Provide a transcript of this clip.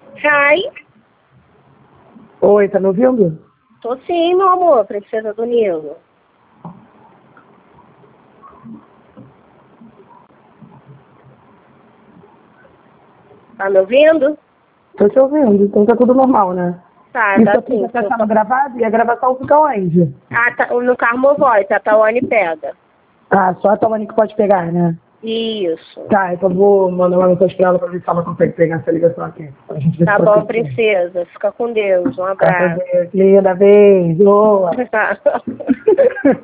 Ai, Oi, tá me ouvindo? tô sim, meu amor, princesa do Nilo. Tá me ouvindo? Tô te ouvindo, então tá tudo normal, né? Tá, Isso tá aqui sim. já tá sendo gravado e a gravação fica onde? Ah, tá, no Carmo Voice, a Tawane pega. Ah, só a Tawane que pode pegar, né? Isso. Tá, então vou mandar uma mensagem pra ela pra ver se ela consegue pegar essa ligação aqui. Pra gente ver Tá se bom, pode ser. princesa. Fica com Deus. Um Graças a abraço. Deus, linda, beijo.